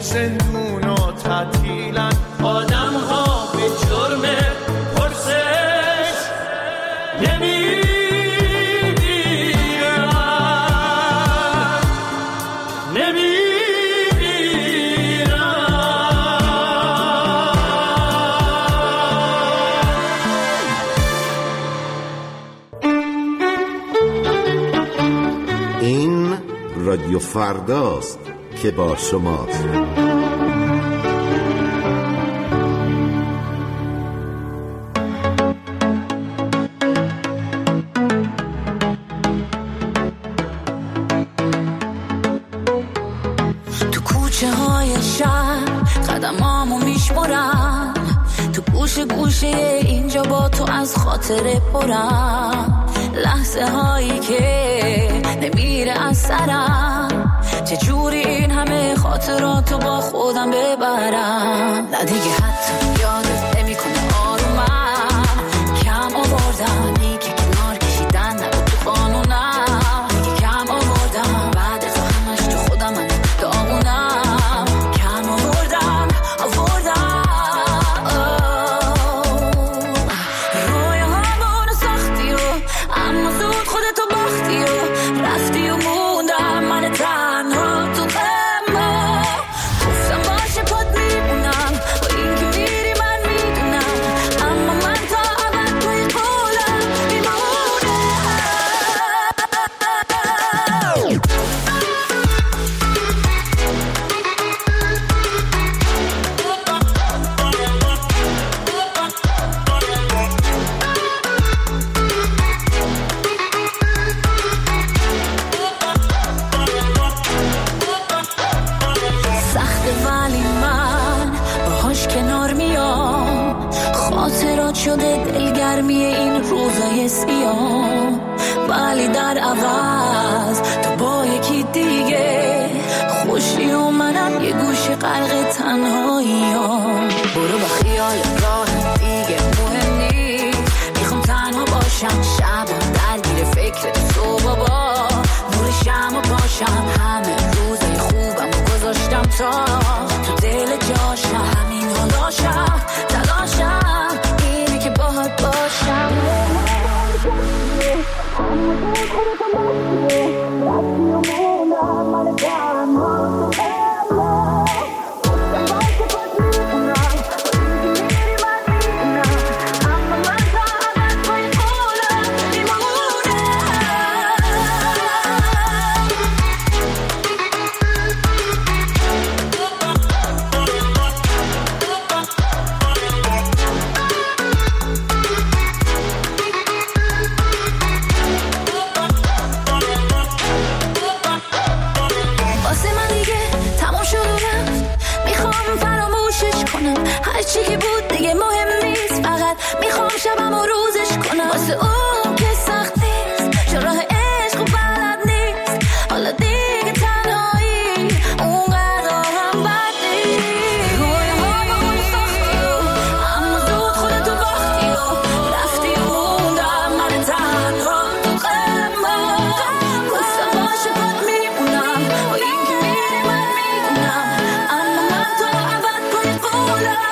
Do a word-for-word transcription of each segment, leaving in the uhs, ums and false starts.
زندون و تعطیلن آدم ها به جرم پرسش نمی‌بینن نمی‌بینن. این رادیو فرداست که با شماست. تو کوچه های شهر قدمامو میشمرم، تو گوشه گوشه اینجا با تو از خاطره پرم، لحظه هایی که نمیره از سرم، چجوری این همه خاطراتو با خودم ببرم. نه دیگه حتی یادت نمیکنه آرومم، کم آوردم دیگه کنار کشیدن نبود تو قانونم، دیگه کم آوردم بعد از همش تو خودم من داغونم، کم آوردم آوردم رویاهامونو ساختی و اما زود خودتو باختی و رفتی و موندم من تنها تو غما. گفتم باشه پات میمونم با این که میری من میدونم، اما من تا ابد توی قولم میمونم. سخته ولی من باهاش کنار میام، خاطرات شده دلگرمی این روزای سیاه، ولی در عوض تو با یکی دیگه خوشی و منم یه گوشه غرق تنهاییام. برو با خیال راه دیگه مهم نیست، میخوام تنها باشم شبم درگیر فکر تو بابا، نور شمع باشم همه روزای خوبم گذاشتم تا تو دل جاشم، همین حالاشم تلاشم اینه که باهات باشم. هرچی که بود دیگه مهم نیست، فقط میخوام شبم و روزش کنم، واسه اون که سخت نیست چون راه عشق و بلد نیست، حالا دیگه تنهایی اونقدر هم بد نیست. روی ما با اون ساختی و اما زود خودتو باختی و رفتی و موندم من تنها تو غما. گفتم باشه پات میمونم با این که میری من میدونم، اما من تو ابد پای قولم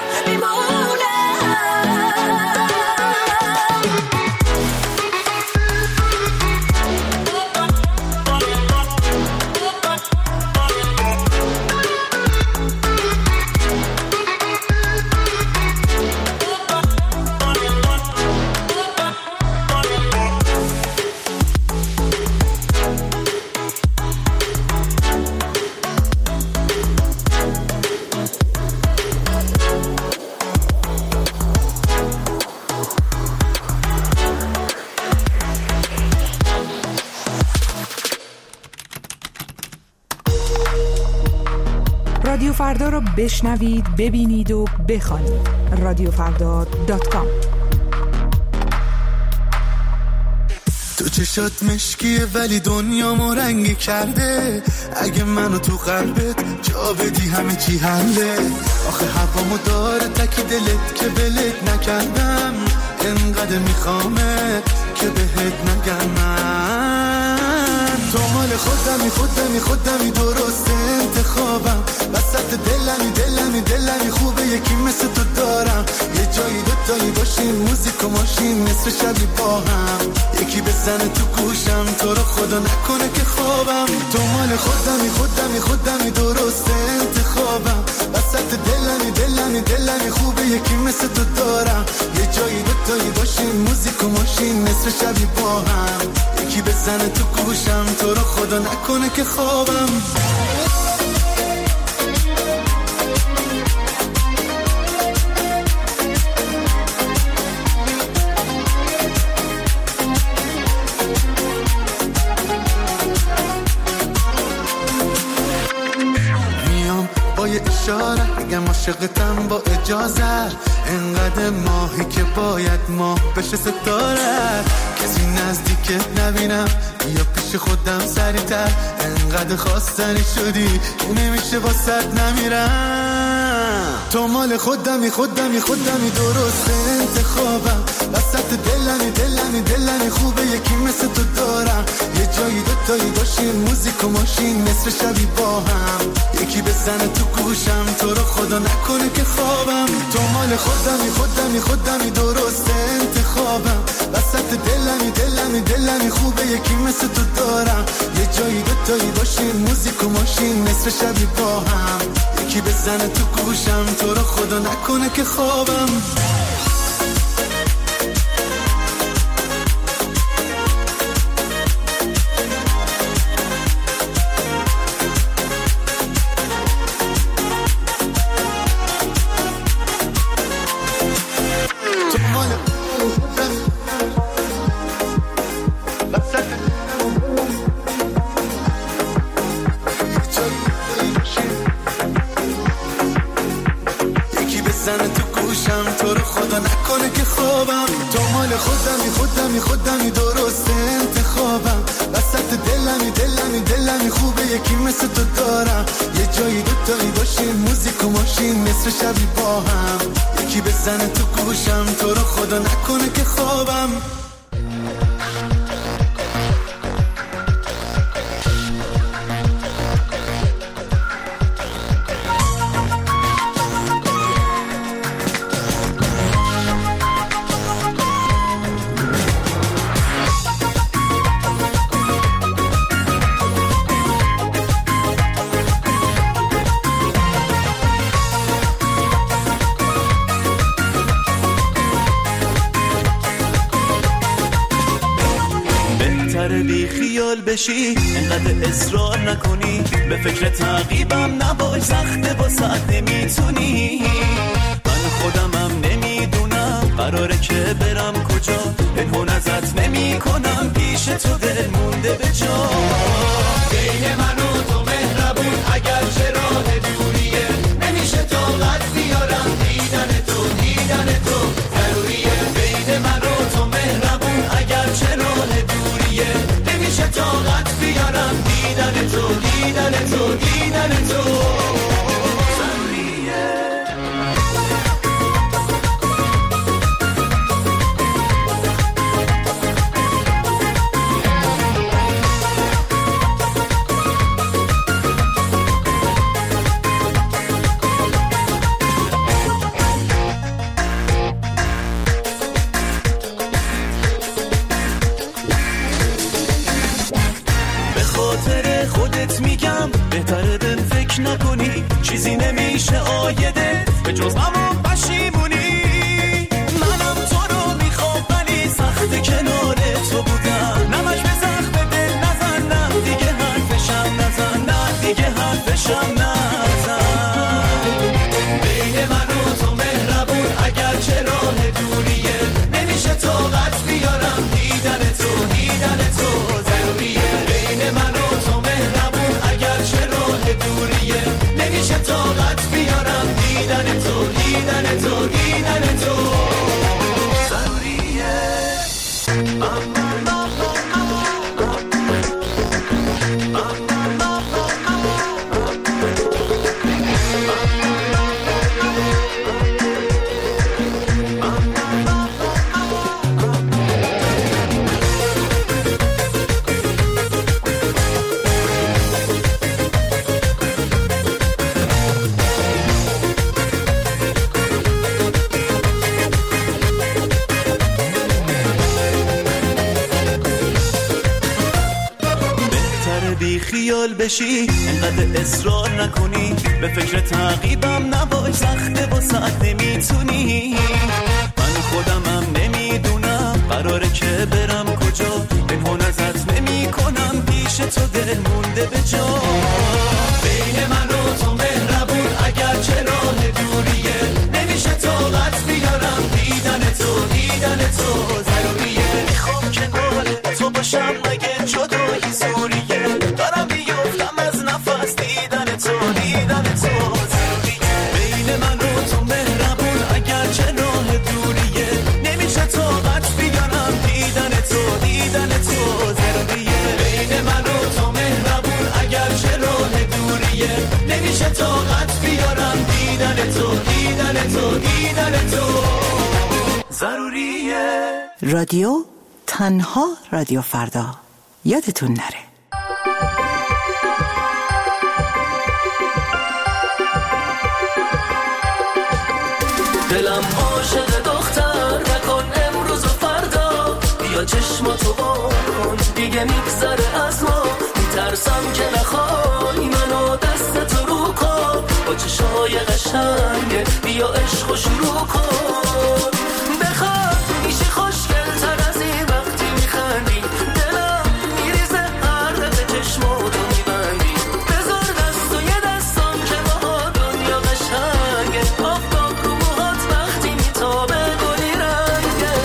رادیو فردا رو بشنوید، ببینید و بخوانید. رادیو فردا دات کام. تو چشات مشکیه ولی دنیامو رنگی کرده، اگه منو تو قلبت جا بدی همه چی حله. آخه هوامو داره تکی دلت که بلت نکردم، انقدر میخوامت که بهت نگم من تو مال خودمی خودمی خودمی درست انتخابم وسط دلمی دلمی دلمی خوبه یکی مثل تو دارم یه جایی دوتایی باشیم موزیک و ماشین نصف شبی با هم یکی بزنه تو گوشم تو رو خدا نکنه که خوابم تو مال خودمی خودمی خودمی درست انتخابم وسط دلمی دلمی دلمی خوبه یکی مثل تو دارم یه جایی دوتایی باشیم موزیک و ماشین نصف شبی با هم یکی بزنه تو گوشم تو رو خدا نکنه که خوابم با یه اشاره بگم عاشقتم با اجازه انقدر ماهی که باید ماه بشه ستاره کسی نزدیکت نبینم یا پیش خودم سریعتر انقدر خواستنی شدی نمیشه واسط نمیرم تو مال خودمی خودمی خودمی درست انتخابم وسط دلمی دلمی دلمی خوبه یکی مثل تو دارم یه جایی دوتایی باشیم موزیک و ماشین نصف شبی با هم یکی بزنه تو گوشم تو رو خدا نکنه که خوابم تو مال خودمی خودمی خودمی درست انتخابم وسط دلمی دلمی دلمی خوبه یکی مثل تو دارم یه جایی دوتایی باشیم موزیک و ماشین نصف شبی با هم یکی بزنه تو گوشم تو رو خدا نکنه که خوابم تو رو خدا نکنه که خوابم تو مال خودمی خودمی خودمی درست انتخابم وسط دلمی دلمی دلمی خوبه یکی مثل تو دارم یه جایی دوتایی باشیم موزیک و ماشین نصف شبی با هم یکی بزنه تو گوشم تو رو خدا نکنه که خوابم بی خیال بشی انقدر اصرار نکنی به فکر تعقیبم نباش سخته واسه نمیتونی من خودمم نمیدونم قراره که برم کجا پنهون ازت نمی کنم پیش تو دل مونده به جا بین من و تو مهربون اگر چه راه دوریه نمیشه طاقت بیارم دیدن تو دیدن تو ضروریه بین من و تو مهربون اگر چه راه دوریه نمیشه طاقت بیارم دیدن تو دیدن تو دیدن تو بهتره بهم فکر نکنی چیزی نمیشه آیده به جز همون پشیمونی منم تو رو میخوام ولی سخت کنار تو بودم نمش به سخت دل نزن نه دیگه حرفشم نزن نه دیگه حرفشم نزن بین من و تو مهربون اگر چه راه دوریه نمیشه طاقت بیارم دیدن تو دیدن تو ضروریه بین من و تو مهربون اگر چه راه دوریه نمیشه طاقت بیارم دیدن تو دیدن تو دیدن تو ضروریه بیخیال بشی، انقدر اصرار نکنی، به فکر تعقیبم نباش، سخته واسه نمیتونی. من خودمم نمیدونم قراره که برم کجا، پنهان ازت نمی کنم، پیش تو دل مونده به جا. بین من و تو مهربون اگر چه راه دوریه، نمیشه طاقت بیارم دیدن تو، دیدن تو ضروریه. میخوام کنار تو باشم مگه جدایی زوریه، دارم بیفتم از نفس دیدن تو، دیدن تو ضروریه. بین من و تو مهربون اگر چه راه دوریه، نمیشه طاقت بیارم دیدن تو، دیدن تو ضروریه. بین من و تو مهربون اگر چه راه دوریه، نمیشه طاقت بیارم دیدن تو، دیدن تو، دیدن تو ضروریه. رادیو تنها رادیو فردا، یادتون نره. دلم عاشق دختر نکن امروز و فردا، بیا چشماتو بکن دیگه میگذره از ما، میترسم که نخوای منو دستت رو کن، با چشای قشنگه بیا عشقو شروع کن. بخواد میشه خوشگل تر از این وقتی میخندی، دلم میریزه هر دفعه چشماتو میبندی، بذار دست و یه دستم که با دنیا قشنگه، آفتاب رو موهات وقتی میتابه گلی رنگه.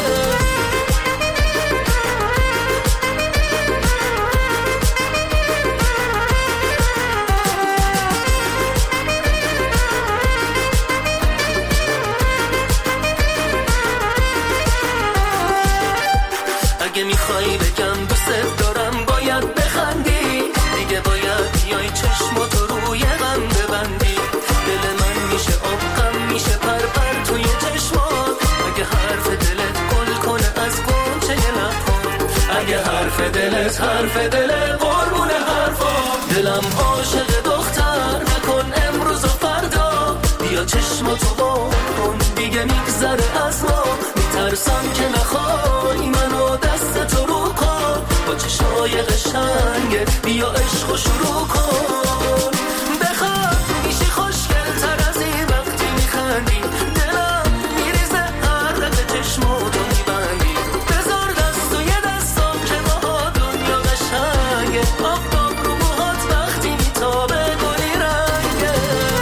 اگه میخوای بگم دوست دارم باید بخندی، دیگه باید بیای چشماتو روی غم ببندی، دل من میشه آب غم میشه پر پر توی چشمات، اگه حرف دلت گل کنه از گوشه لبات، اگه حرف دلت حرف دل قربون حرفا. دلم عاشق دختر نکن امروز و فردا، بیا چشماتو بکن دیگه میگذره از ما، میترسم که نخوای منو دستتو رو کن، با چشای قشنگه بیا عشقو شروع کن. بخواد میشی خوشگل تر از این وقتی میخندی، دلم میریزه هر دفعه چشماتو میبندی، بذار دست و یه دستم که با دنیا قشنگه، آفتاب رو موهات وقتی میتابه گلی رنگه.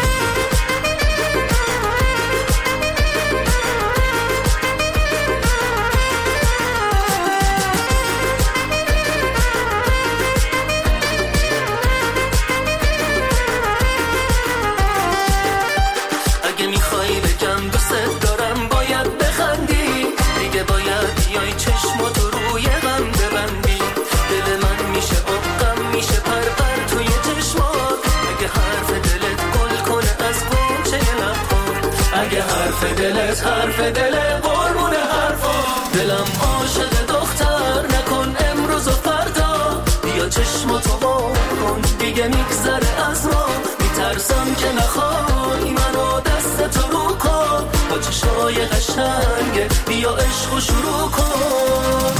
اگه میخوای بگم دوست دارم باید بخندی، دیگه باید بیای چشماتو روی غم ببندی، دل من میشه آب غم میشه پر پر توی چشمات، اگه حرف دلت گل کنه از گوشه لبات، اگه حرف دلت حرف دل قربون حرفا. دلم عاشق دختر نکن امروز و فردا، بیا چشماتو بکن دیگه میگذره از ما، میترسم که نخوای منو دستتو رو کن، با چشای قشنگه بیا عشقو شروع کن.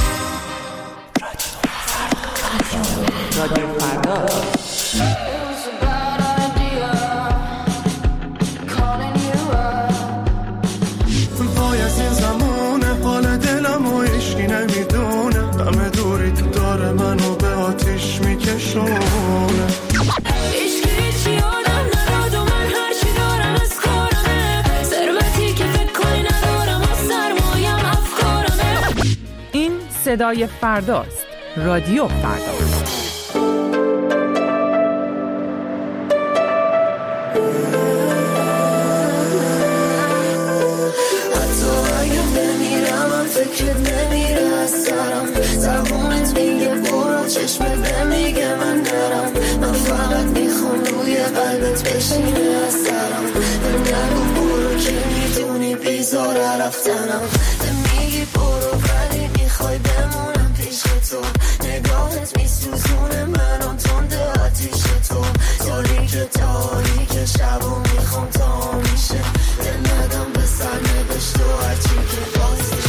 رادیو فردا. وای از این زمونه حال دلم و عشقی نمیدونه، همه دوری تو داره منو به آتیش میکشونه. این صدای فرداست. رادیو فردا. حتی اگه بمیرم من فکرت نمیره از سرم، زبونت میگه برو چشمت نمیگه من نرم، من فقط میخوام روی قلبت بشینه از سرم، نگو برو که میدونی بیزاره رفتنم، میگی برو ولی میخوای بمونم پیش تو، نگاهت میسوزونه منم تنده آتیش تو، تاریک تاریک شب و میخوام تا میشه، دل ندم به سر نبشت و هرچی که باز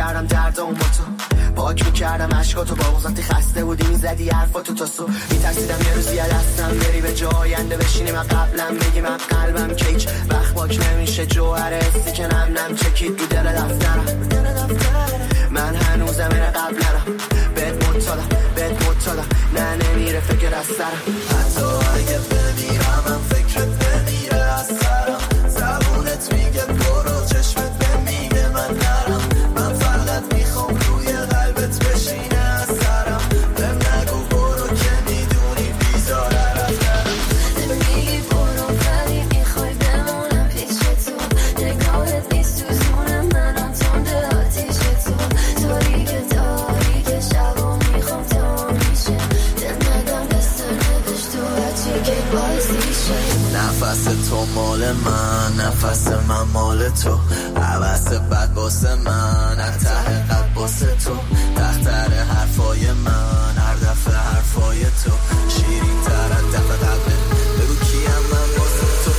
میکردم دردامو با تو، پاک میکردم عشقاتو، با وقتی خسته بودی میزدی حرفاتو تا صبح. میترسیدم یه روزی دستم بری به جای آینده بشینی من قبلم بگی من قلبم کیک وقت پاک نمیشه جوهر حسی که نم نم چکید رو دل دفترم. من هنوزم این قبلم بهت مطالم بهت مطالم نه نمیره فکر از سرم. حتی اگه بمیرم من فکرت بمیره از سرم. زبونت میگه برو چشمت بمیگه من نرم. من فقط میخوام روی قلبت بشینه از سرم. بهم نگو برو که میدونی بیزاره از درم. میگی برو ولی میخوای بمونم پیش تو. نگاهت نیست تو زونم منم تنده آتیش تو. تاریک تاریک شبا میخوام تا میشه. دل ندم بستر نبش تو هرچی که بازیشه. نفس تو مال من نفس من مال تو. عوض بد باسه من ته قلب باسه تو. تختر حرفای من هر دفعه حرفای تو. شیرین تر از دفعه قلبه بگو کیم من باسه تو.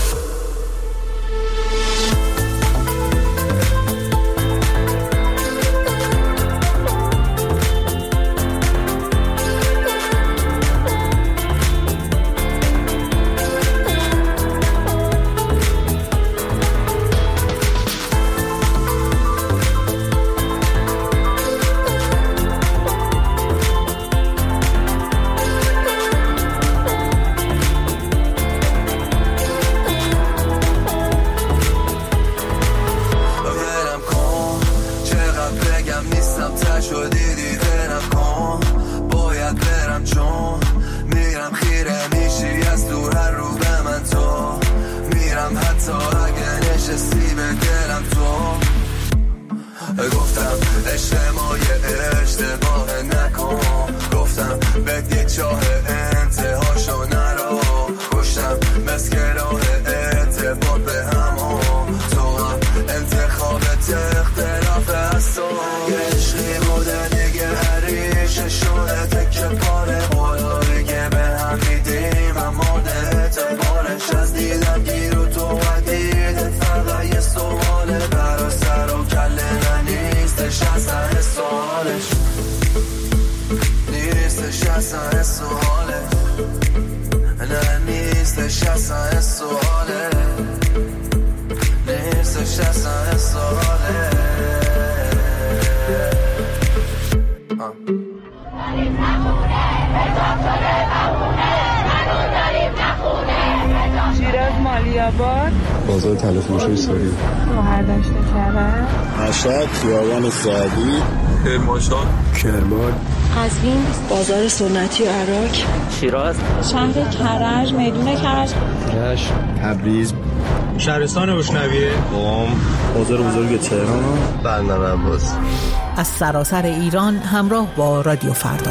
بازار تلفروشی سوری مهردشت کرد مشهد خیابان سعدی کرمانشاه کرمان قزوین بازار سنتی عراق شیراز شهر کرج میدون کرج رشت تبریز شهرستان روشنویه قم بازار بزرگ تهران بندر عباس. از سراسر ایران همراه با رادیو فردا.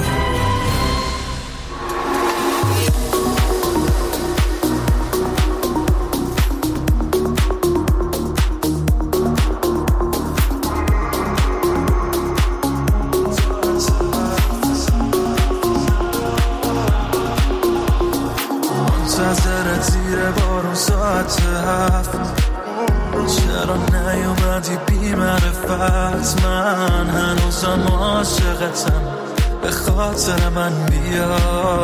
چرا نیومدی بی معرفت؟ من هنوزم عاشقتم، به خاطر من بیا.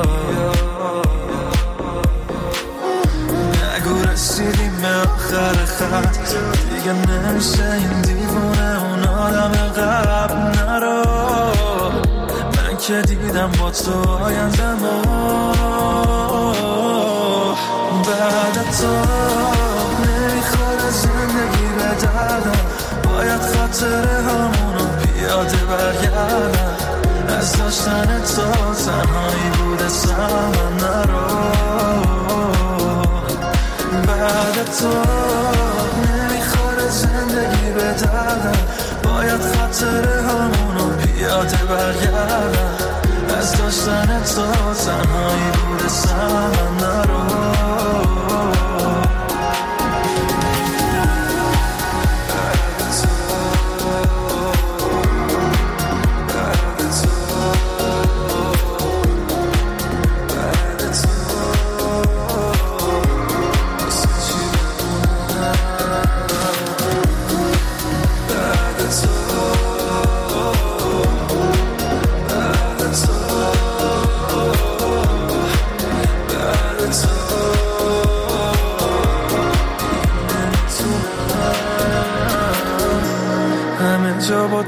نگو رسیدیم به آخر خط، دیگه نمیشه این دیوونه اون آدم قبل. نرو من که دیدم با تو آیندم بعد تو نمیخواد زندگی به دردم، باید خاطره همونو پیاده برگردم. از داشتن تو تنهایی بوده سمن نرو بعد تو نمیخواد زندگی به دردم، باید خاطره همونو پیاده برگردم. از داشتن تو تنهایی بوده سمن نرو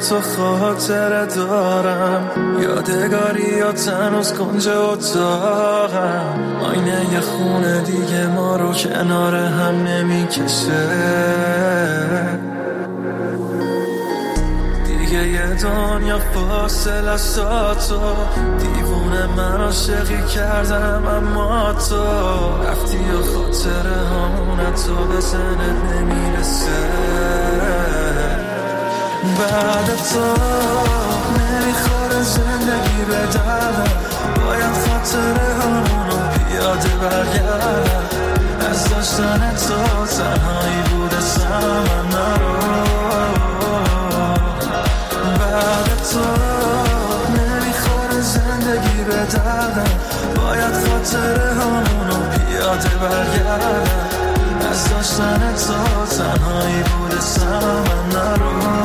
تو خاطره دارم، یادگاریات هنوز کنج اتاقم، آینه یه خونه دیگه ما رو کنار هم نمیکشه، دیگه یه دنیا فاصله ساتو، دیوونه من عاشقی کردم اما تو رفتی و خاطره همونه تو به ذهنت نمیرسه، بعد تو نمیخوره زندگی به دردم، باید خاطره همونو پیاده برگردم، از داشتن تو تنهایی بوده سمن نرو، بعد تو نمیخوره زندگی به دردم، باید خاطره همونو پیاده برگردم، از داشتن تو تنهایی بوده سمن نرو.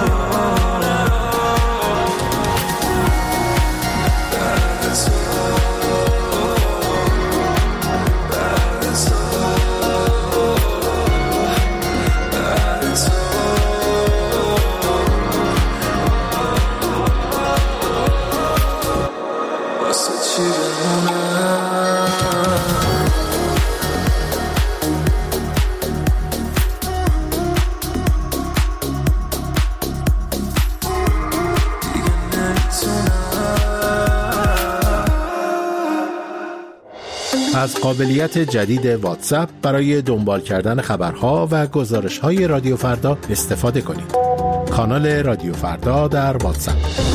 از قابلیت جدید واتساپ برای دنبال کردن خبرها و گزارش‌های رادیو فردا استفاده کنید. کانال رادیو فردا در واتساپ.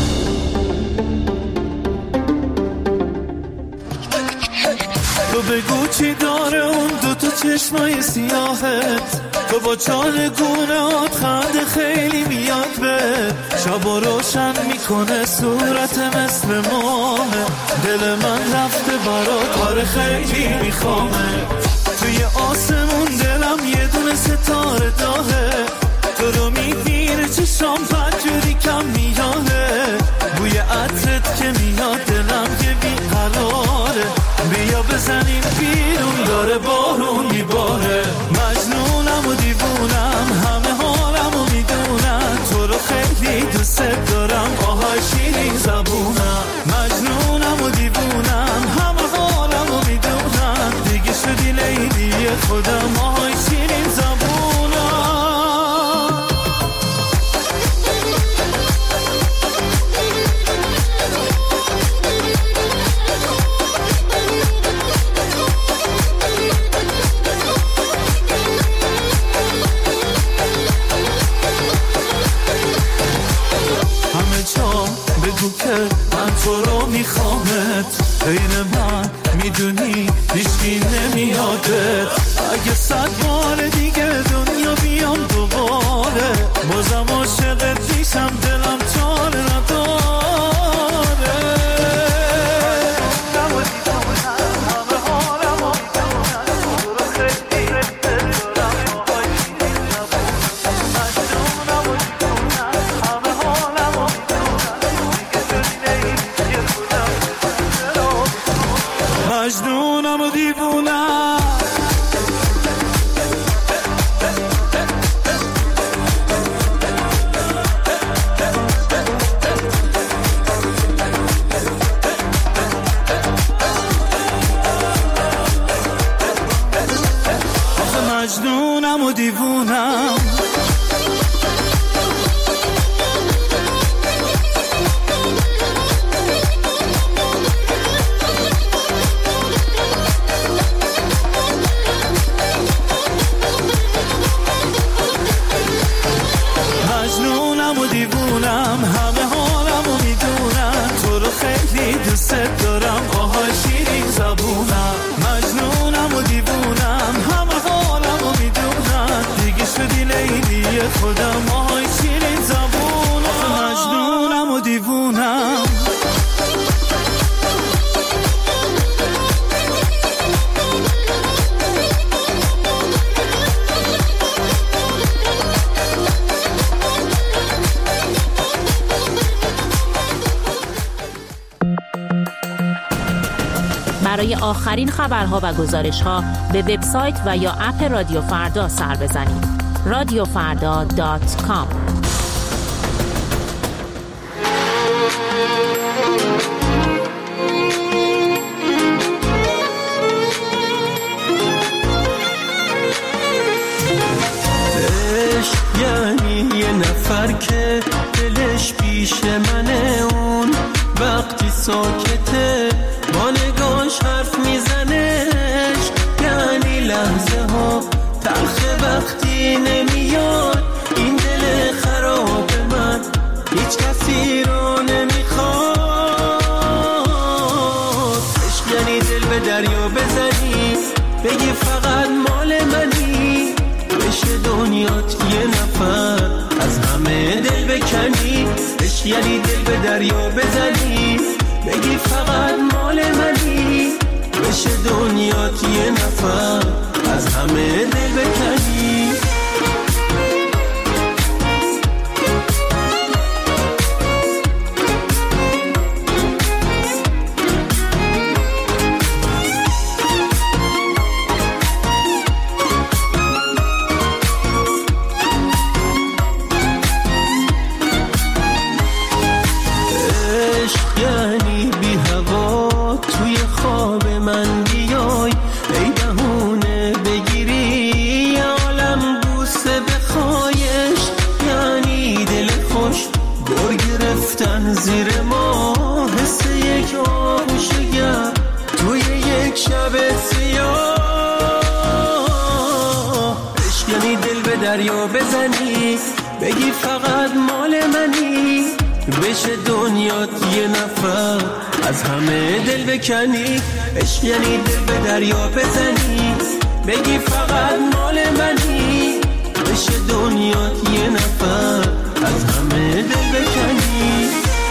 تو بگو چی داره اون دو تا چشمای سیاهت، تو با چالگونهات خنده خیلی میاد به شب و روشن میکنه صورت مثل ماه، دل من رفته برات کار خیلی میخوامه، توی آسمون دلم یه دونه ستاره داغه، تو رو میبینه چشام پنجوری کم میاده، بوی عطرت که میاد دلم یه بیقراره، بیا بزنیم بیرون داره بارون میباره، مجنونم و دیوونم همه حالم و میدونم، تو رو خیلی دوست دارم آهای شیرین زبونم، مجنونم و دیوونم همه حالم و میدونم، دیگه شدی لیلی خودم آهای شیرین زبونم. بگو که من تو رو میخوامت، بین من میدونی هیچکی نمیادت، اگه صد بار دیگه دنیا بیام دوباره، بازم عاشقت میشم دلم چاره نداره. مجنونم و دیوونم، آخه مجنونم و دیوونم. مجنونم و دیوونم همه حالم و میدونم، تو رو خیلی دوست دارم آهای شیرین زبونم، مجنونم و دیوونم همه حالم و میدونم، دیگه شدی لیلی خودم آهای شیرین زبونم، مجنونم و دیوونم. برای آخرین خبرها و گزارش‌ها به وبسایت و یا اپ رادیو فردا سر بزنید. رادیو فردا دات کام یعنی یه نفر که دلش پیش منه، اون وقتی ساکته با نگاش حرف میزنش، یعنی لحظه ها تلخ وقتی نمیاد این دل خراب من هیچ کسی رو نمیخواد. عشق یعنی دل به دریا بزنی بگی فقط مال منی، بشه دنیات یه نفر از همه دل بکنی. عشق یعنی دل به دریا بزنی بگی فقط مال منی، بشه دنیات یه نفر از همه دل بکنی. زیر ما حس یک آغوشگر توی یک شب سیاه. عشق یعنی دل به دریا بزنی بگی فقط مال منی، بشه دنیات یه نفر از همه دل بکنی. عشق یعنی دل به دریا بزنی بگی فقط مال منی، بشه دنیات یه نفر از همه دل بکنی.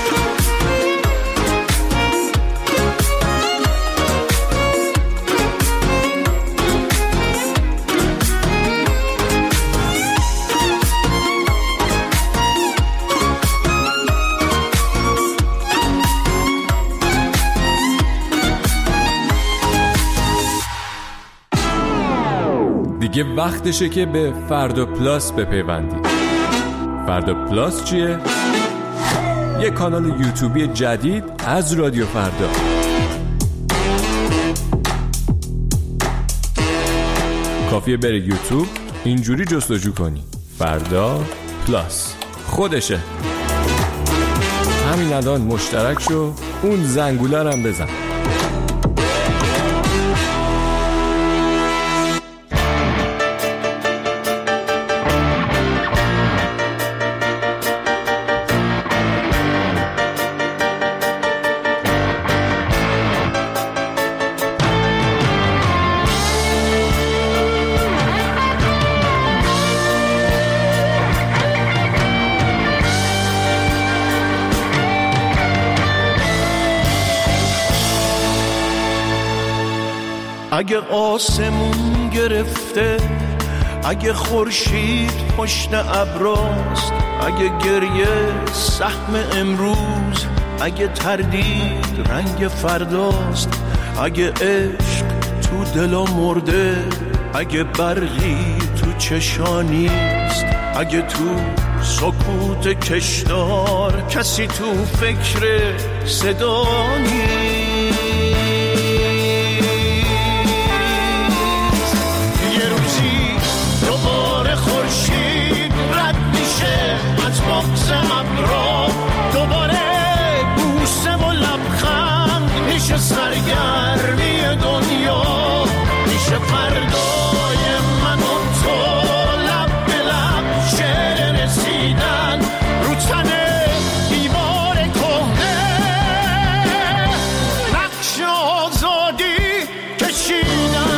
دیگه وقتشه که به فردا پلاس بپیوندید. فردا پلاس چیه؟ یه کانال یوتیوبی جدید از رادیو فردا. کافیه بری یوتیوب اینجوری جستجو کنی فردا پلاس، خودشه. همین الان مشترک شو، اون زنگوله رو هم بزن. اگه آسمون گرفته، اگه خورشید پشت ابراست، اگه گریه سهم امروز، اگه تردید رنگ فرداست، اگه عشق تو دلا مرده، اگه برقی تو چشانیست، اگه تو سکوت کشدار کسی تو فکر صدا نیست. بغض ابرا دوباره بوسه و لبخند میشه، سرگرمی دنیا میشه فردای من و تو، لب به لب شعر رسیدن رو تن دیوار کهنه، نقش آزادی کشیدن.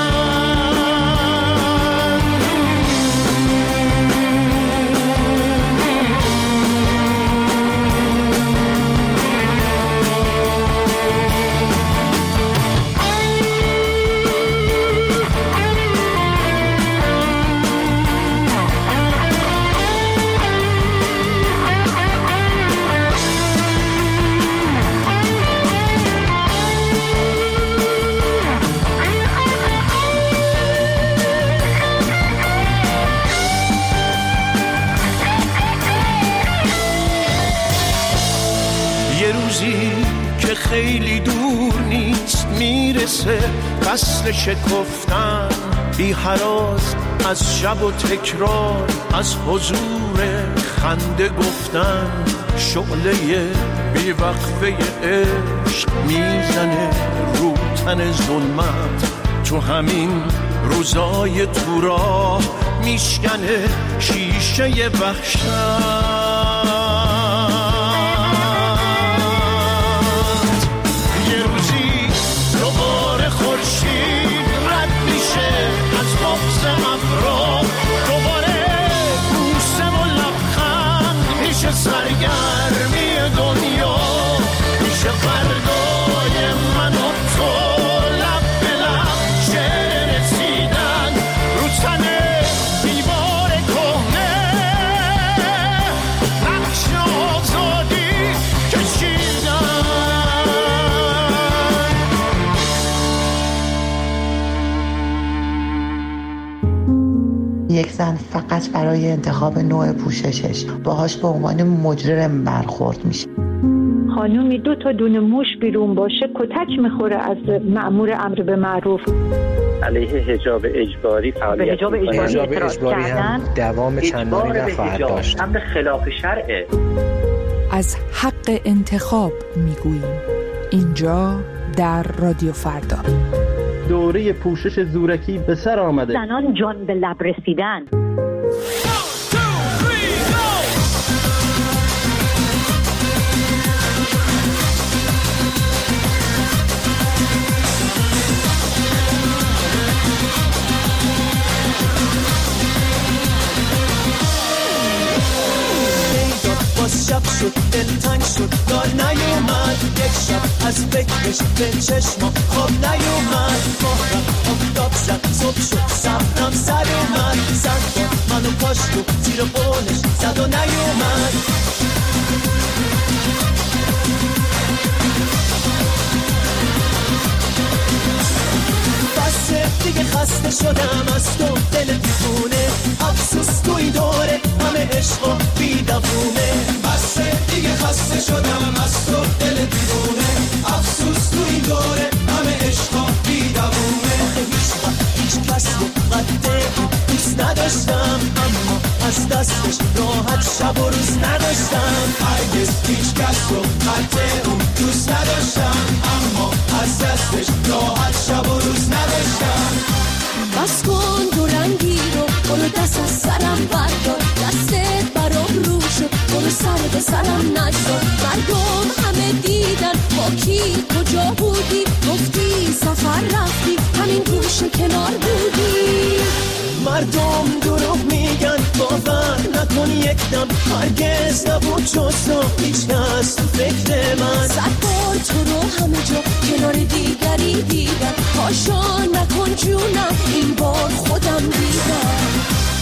خیلی دور نیست میرسه فصل شکفتن، بی هراس از شب و تکرار، از حضور خنده گفتن. شعله بی وقفه عشق میزنه رو تن ظلمت، تو همین روزای تو راه میشکنه شیشه وحشت. یه روزی دوباره خورشید رد میشه از بغض ابرا، دوباره بوسه و لبخند میشه سرگرمی دنیا، میشه فردای من و تو لب به لب شعر رسیدن رو تن دیوار کهنه، نقش آزادی کشیدن. یک زن فقط برای انتخاب نوع پوششش باهاش به عنوان مجرم برخورد میشه. خانومی دو تا دونه موش بیرون باشه کتک میخوره از مأمور امر به معروف. علیه حجاب اجباری فعالیت حجاب اجباری, حجاب اجباری هم دوام چندانی نخواهد داشت. امر خلاف شرعه. از حق انتخاب میگوییم اینجا در رادیو فردا. دوره پوشش زورکی به سر آمده. زنان جان به لب رسیدن. باز شب شد دلتنگ شد دار نیومد، یک شب از فکرش به چشما خواب نیومد. ماه رفت آفتاب زد صبح شد صبرم سر اومد، سر باد منو پاش تو زیر قولش زد و نیومد. بسه دیگه خسته شدم از تو دل دیوونه، افسوس توی دوره همه عشق و بیدفونه. بسه دیگه خسته شدم از تو دل دیوونه، افسوس توی دوره همه عشق و بیدفونه. هیچ وقت هیچ کس رو قده دوست نداشتم، اما از دستش راحت شب و روز نداشتم. هرگز هیچ کس رو قده اون دوست نداشتم، اما از دستش راحت شب و روز نداشتم. بس کن دو رنگی رو برو دست از سرم بردار، دستت برام رو شد برو سر به سرم نگذار. مردم همه دیدن با کی کجا بودی، گفتی سفر رفتی همین گوشه کنار بودی. مردم دروغ میگن باور نکن یک دم، هرگز نبود جز تو هیچ کس تو فکر من. صد بار تو رو همه جا کنار دیگری دیدم، پاشا نکن جونم این بار خودم دیدم.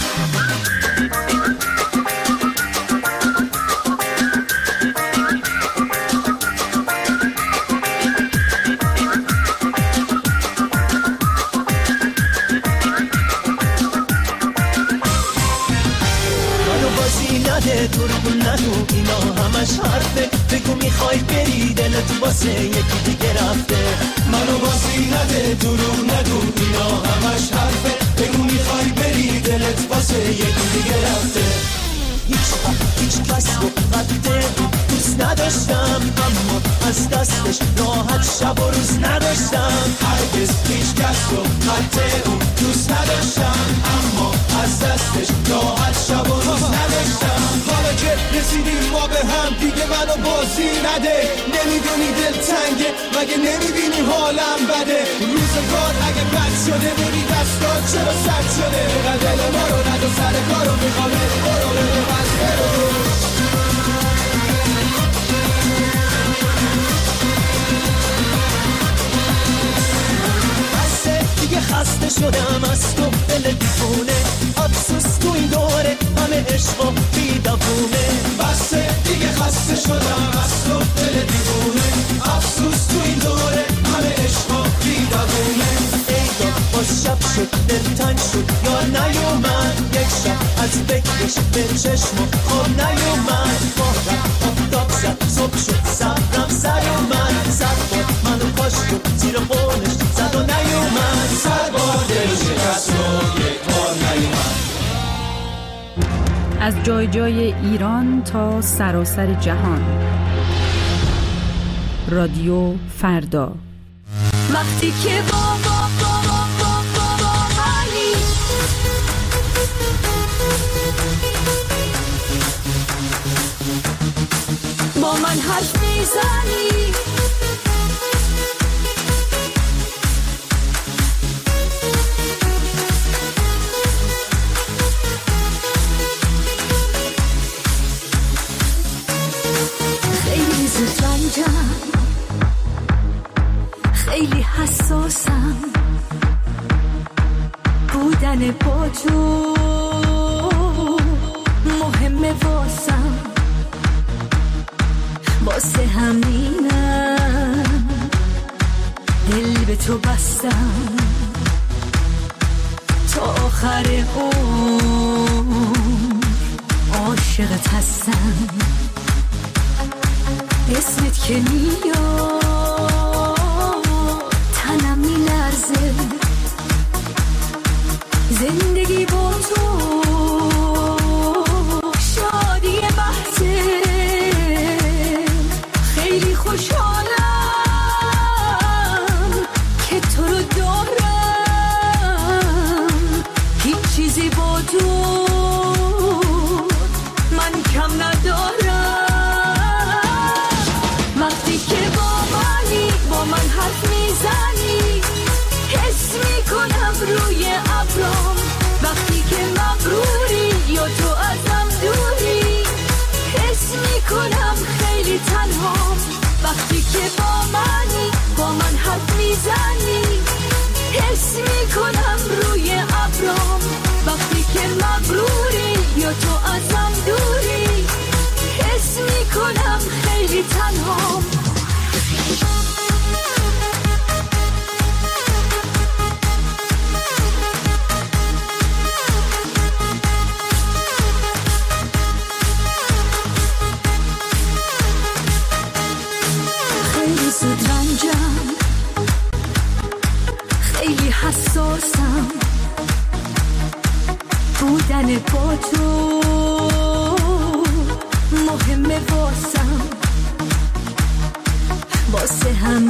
دروغ نگو اینا همش حرفه، بگو میخوای بری دلت واسه یکی دیگه رفته. منو بازی نده دروغ نگو اینا همش حرفه، بگو میخوای بری دلت واسه یکی دیگه رفته. هیچ وقت هیچ کس رو قده دوست نداشتم، اما از دستش راحت شب و روز نداشتم. هرگز هیچ کس رو قده اون دوست نداشتم، اما از دستش راحت شب و روز نداشتم. حالا که رسیدیم ما به هم دیگه منو بازی نده، نمیدونی دل تنگه مگه نمیبینی حالم بده. روزگار اگه بد شده بودی دستات چرا سد شده، بقدر دل ما رو ندو سر کارو میخوام برو برو بس برو. بسه دیگه خسته شدم از تو دل دیوونه، افسوس تو این دوره همه عشق و بیدفونه. بسه دیگه خسته شدم از تو دل دیوونه، افسوس تو این دوره همه عشق و بیدفونه. ای داد باز شب شد دلتنگ شد یار نیومد، یک شب از فکرش به چشم خواب نیومد. ماه رفت آفتاب زد صبح شد صبرم سر اومد، سر باد از جای جای ایران تا سراسر جهان. رادیو فردا. وقتی که با با با با با با منی، با من حرف میزنی، خیلی زود رنجم، خیلی حساسم، بودن با تو مهمه واسم، واسه همینم دل به تو بستم، تا آخر عمر عاشقت هستم. اسمت که میاد تنم میلرزه، زندگی با تو شادی بحثه، خیلی خوشحالم که تو رو دارم، هیچ چیزی با تو من کم ندارم. وقتی که با منی، با من حرف میزنی، حس میکنم روی ابرام، وقتی که مغروری یا تو ازم دوری، حس میکنم خیلی تنهام. وقتی که با منی، با من حرف میزنی، حس میکنم روی ابرام، وقتی که مغروری یا تو ازم دوری، حس میکنم خیلی تنهام. خیلی زود رنجم، خیلی حساسم، بودن با تو مهمه واسم، واسه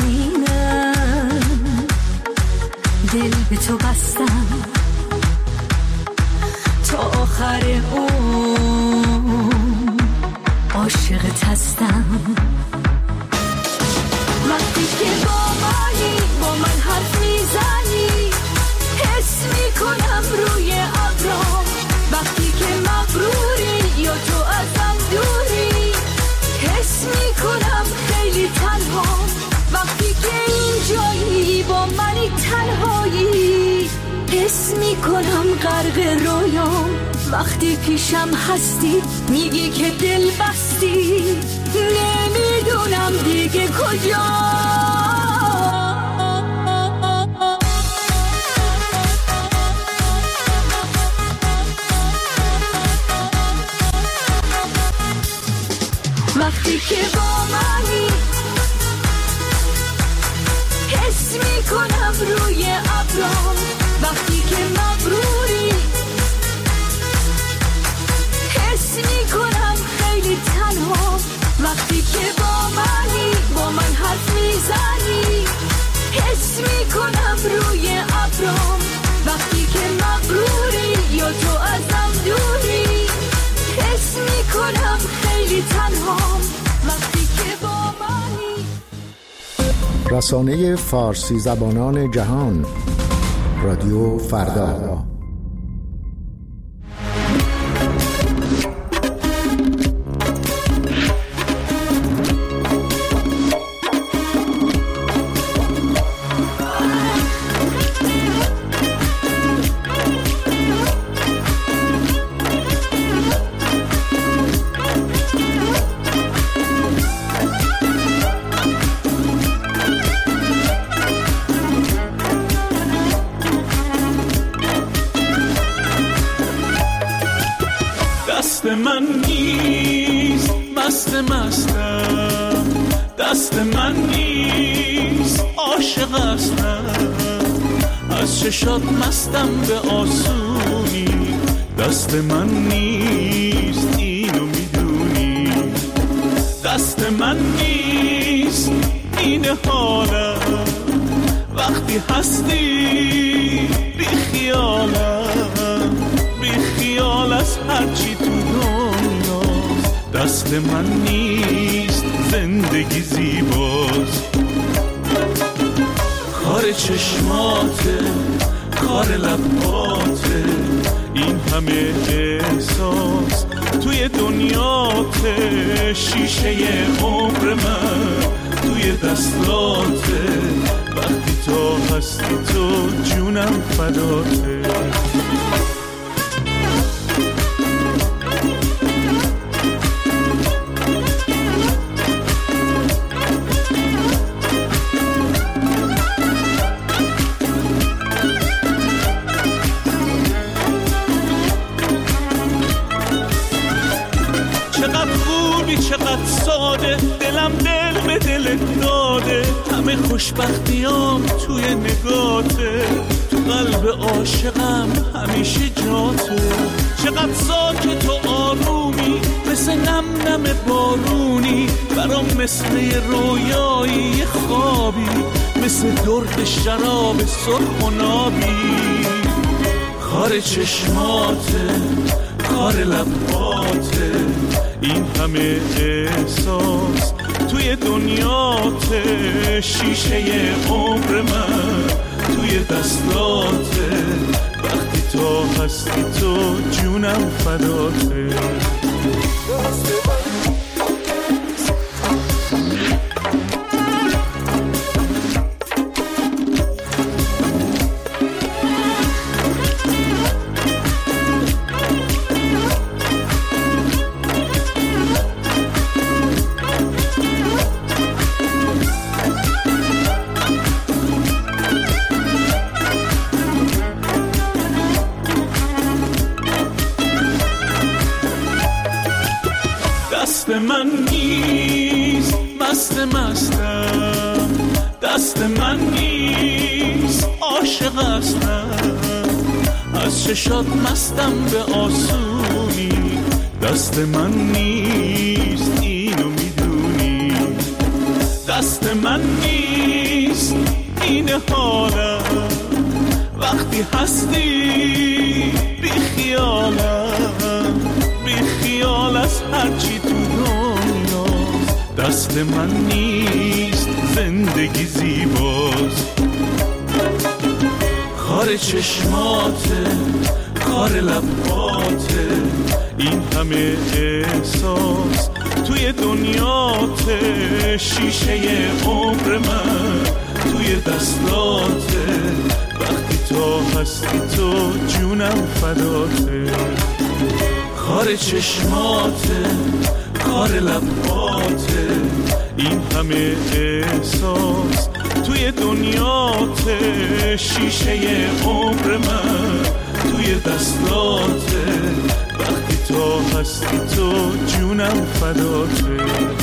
همینم دل به تو بستم، تا آخر عمر عاشقت هستم. وقتی که با منی، با من حرف میزنی، حس میکنم روی ابرام، وقتی که مغروری یا تو ازم دوری، حس میکنم خیلی تنهام. وقتی که اینجایی با منی تنهایی، حس میکنم غرق رویام، وقتی پیشم هستی میگی که دل بستی، نمیدونم دیگه کجا. وقتی که با منی، حس میکنم روی ابرام، وقتی که مغروری، حس میکنم خیلی تنها. وقتی که با منی، با من حرف میزنی، حس میکنم روی ابرام، وقتی که مغروری یا تو ازم دوری، حس میکنم خیلی تنهام. وقتی که با منی. رسانه فارسی زبانان جهان، رادیو فردا. من نیست مست مستم، دست من نیست عاشق هستم، از چشات مستم به آسونی، دست من نیست اینو میدونی، دست من نیست این حالم، وقتی هستی بی خیالم، بی خیال از هرچی تو دنیاست. دست من نیست زندگی زیباست، کار چشماته، کار لباته، این همه احساس توی دنیاته، شیشه عمر من توی دستاته، وقتی تو هستی تو جونم فداته. چقدر ساده، دلم دل به دلت داده، همه خوشبختیام توی نگاته، تو قلب عاشقم همیشه جاته. چقدر ساکت و آرومی، مثل نم نم بارونی، برام مثل یه رویایی، یه خوابی، مثل درد شراب سرخ و نابی. کار چشماته، کار لباته، این همه احساس توی دنیاته، شیشه عمر من توی دستاته، وقتی تو هستی تو جونم فداته. دست من نیست مست مستم، دست من نیست عاشق هستم، از چشات مستم به آسونی. دست من نیست اینو میدونی، دست من نیست این حالم، وقتی هستی بی خیالم، بی خیال از هرچی تو دنیاست. دست من نیست زندگی زیباست، کار چشماته، کار لباته، این همه احساس توی دنیاته، شیشه عمر من توی دستاته، وقتی تو هستی تو جونم فداته. کار چشماته، کار لباته، این همه احساس توی دنیاته، شیشه عمر من توی دستاته، وقتی تو هستی تو جونم فداته.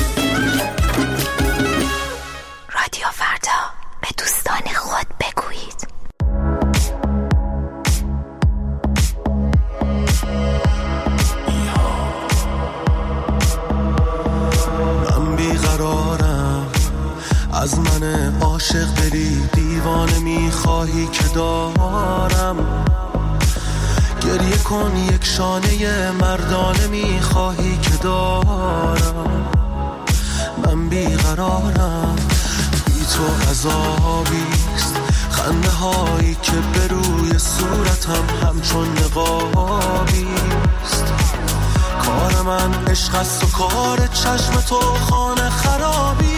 رادیو فردا، به دوستان خود بگویید. از من عاشق دلی دیوانه میخواهی که دارم، گریه کن یک شانه مردانه میخواهی که دارم. من بیقرارم، بی تو عذابیست، خنده هایی که به روی صورتم همچون نقابیست. کار من عشق است و کار چشم تو خانه خرابی.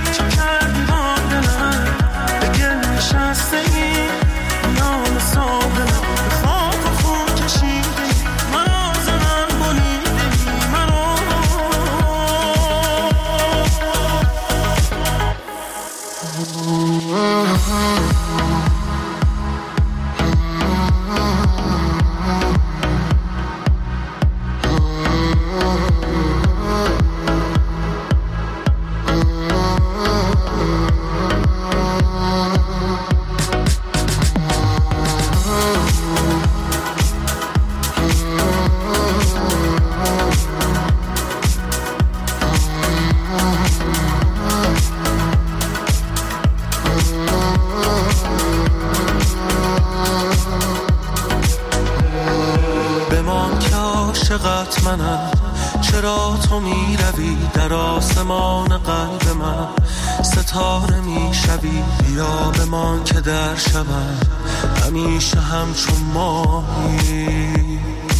So بمان که عاشقت منم، چرا تو می روی در آسمان قلب من، ستاره می شوی، بیا بمان که در شبم همیشه همچون ماهی.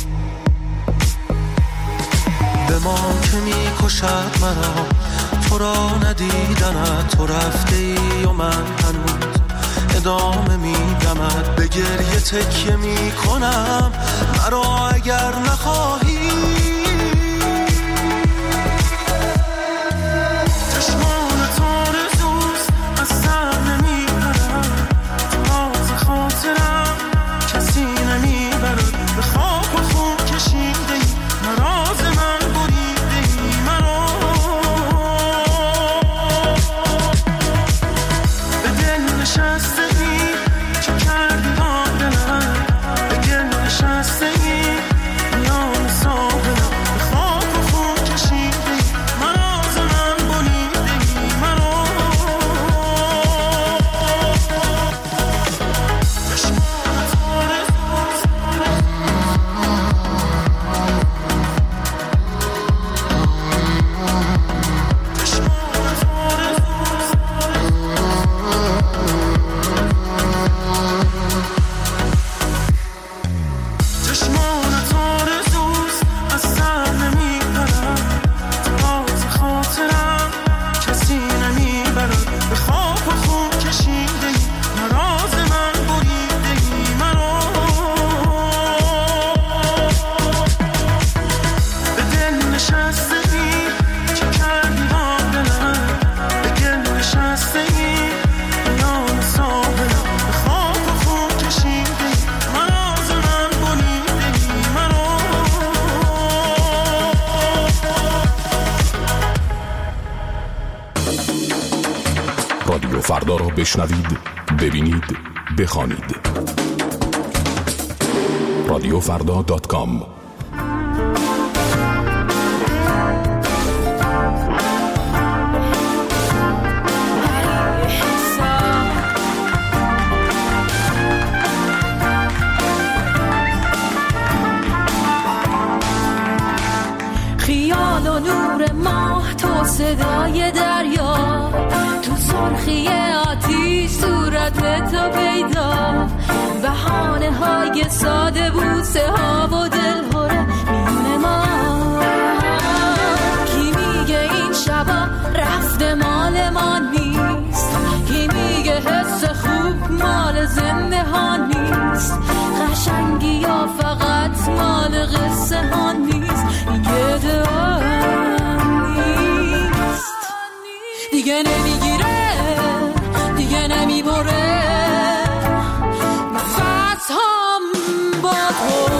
بمان که می کشد مرا تو را ندیدنت، تو رفته ای و من هنوز ادامه میدمت، به گریه تکیه میکنم مرا اگر نخواهی. چشمانت آرزوست از سر نمیبرم، تازه خاطرم کسی نمیبرد، به خاک و خون کشیده ای نراز من بریده ای مرا، به دل نشسته ای چه کردی با دلم، به گل نشسته ای میان ساحلم، به خاک و خون کشیده ای نراز من بریده ای مرا. چشمانت آرزوست چشمانت آرزوست از سر نمیبرم، تازه خاطرم کسی نمیبرد، به خاک و خون کشیده ای نراز من بریده ای مرا، به دل نشسته ای چه کردی با دلم، به گل نشسته ای میان ساحلم، به خاک و خون کشیده ای نراز من بریده ای مرا. رادیو فردا را بشنوید، ببینید، بخوانید. رادیو فردا دات کام. خیال و نور ماه، تو صدای دریا، تو سرخی آتیش صورت تو پیدا، بهانه های ساده بوسه ها و دلهوره میونه ما. کی میگه این شبا رفته مال ما نیست، کی میگه حس خوب مال زنده ها نیست، قشنگی یا فقط مال قصه ها نیست، این گده نیست دیگه، نمیگیره دیگه نمیبره نفس هم با تو.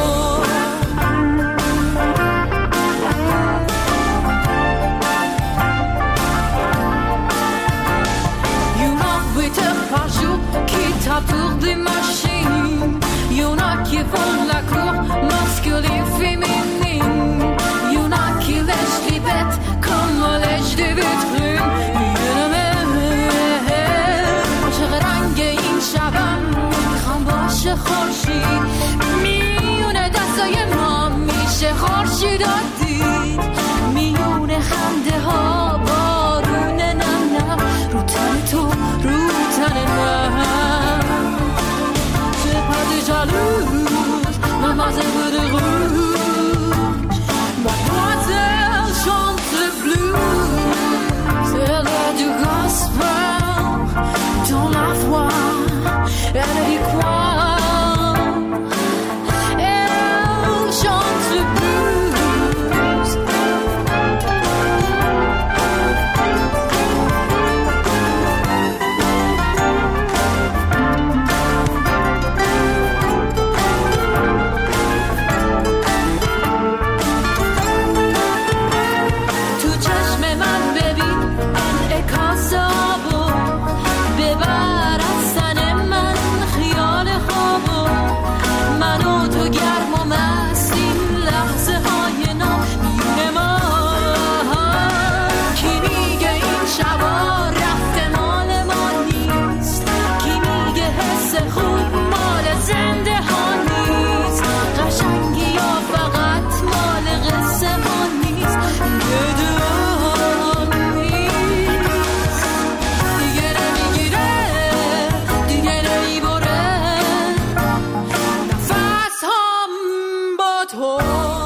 Qui tape pour des machines, y'en a qui font la cour masculine féminine, y'en a qui lèchent les bêtes comme on lèche des vitrines. Y'en a même عاشق رنگ این شبم میخوام باشه خورشید، میونه دستای ما میشه خورشید و دید، میونه خنده ها بارون نم نم رو تن تو رو تن من. C'est pas déjà jalouse, mademoiselle de rouge, mademoiselle chante le blues, c'est l'heure du gospel, dans la foi, elle dit quoi? Elle chante le blues. تو